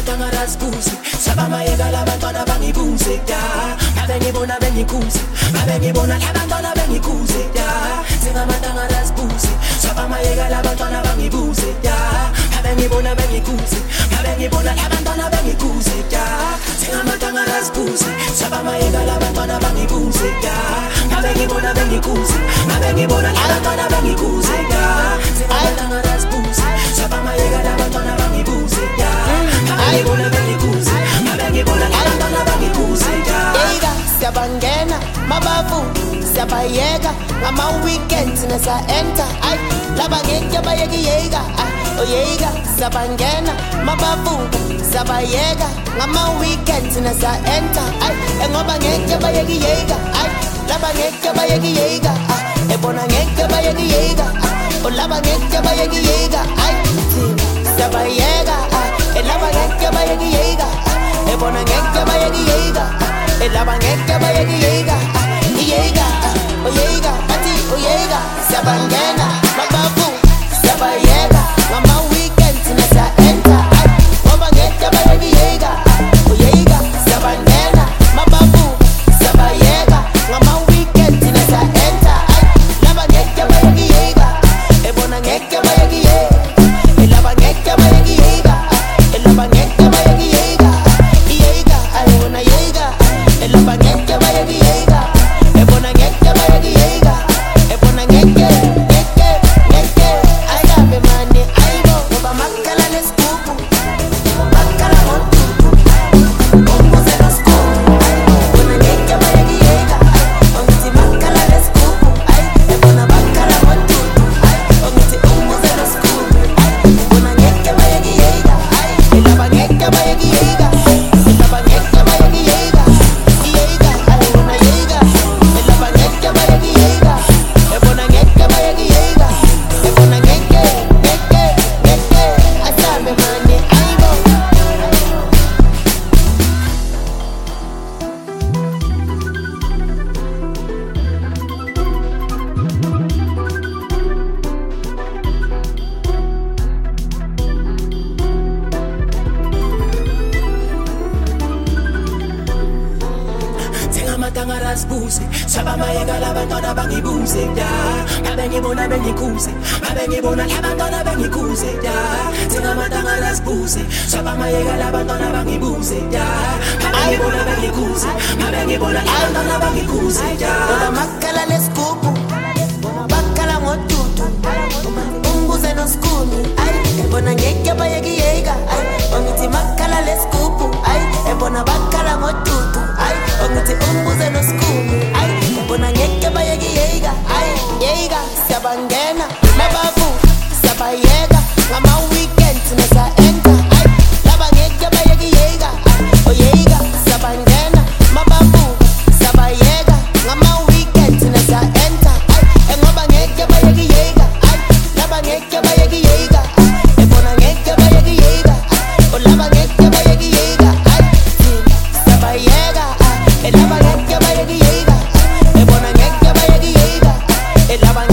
Singamatanga raspusi Sabama yega labantwana bangibuze Abengibona bengikuze Abengibona labantwana bengikuze Singamatanga raspusi Sabama yega labantwana bangibuze Abengibona bengikuze Abengibona labantwana bengikuze Singamatanga raspusi Sabama yega labantwana bangibuze Abengibona bengikuze Abengibona labantwana bengikuze Singamatanga raspusi Sabama yega labantwana bangibuze Abengibona bengikuze Abengibona labantwana bangibuze Yega siyabangena mabavu siyabayeka ngama weekends nesa enter ay laba ngeke bayeki yega oh yega siyabangena mabavu siyabayeka ngama weekends nesa enter ay ngoba ngeke bayeki yega ay laba ngeke bayeki yega ebona ngeke bayeki yega oh laba ngeke bayeki yega ay siyabayeka laba ngeke bayeki yega ebona ngeke bayeki yega laba ngeke bayeki yega yega oh yega pati oh yega siyabangena mabavu siyabayeka ngama weekends nesa enter ay ngoba ngeke bayeki yega oh yega siyabangena mabavu siyabayeka ngama weekends nesa enter ay laba ngeke bayeki yega ebona ngeke bayeki yega laba ngeke bayeki yega laba ngeke bayeki yega yega ay wona yega laba ngeke bayeki yega ebona ngeke bayeki yega ebona ngeke I got me money I go ngoba makala neskupu makala montutu ombuze noskupu ebona ngeke bayeki yega ongithi makala neskupu ebona makala montutu ongithi ombuze noskupu ebona ngeke bayeki yega laba ngeke bayeki yega laba ngeke bayeki yega yega ay wona yega laba ngeke bayeki yega ebona ngeke bayeki yega ebona ngeke asabe mani ayibo Singamatanga raspusi Sabama yega labantwana bangibuze Abengibona bengikuze Abengibona labantwana bengikuze Singamatanga raspusi Sabama yega labantwana bangibuze Abengibona bengikuze Abengibona labantwana bangikuze ngoba makala neskupu bakala ngotutu umbuze noskuni ay ebona ngeke bayeki yega ay ongithi makala leskupu ay ebona bakala ngotutu ay ongithi umbuze noskuni ay ebona ngeke bayeki yega ay yega siyabangena mabavu siyabayeka ngama weekends nesa enter ay laba ngeke bayeki yega oh yega siyabangena mabavu siyabayeka ngama weekends nesa enter ay ngoba ngeke bayeki yega ay laba ngeke bayeki yega ebona ngeke bayeki yega oh laba ngeke bayeki yega ay siyabayeka laba ngeke bayeki yega ebona ngeke bayeki yega laba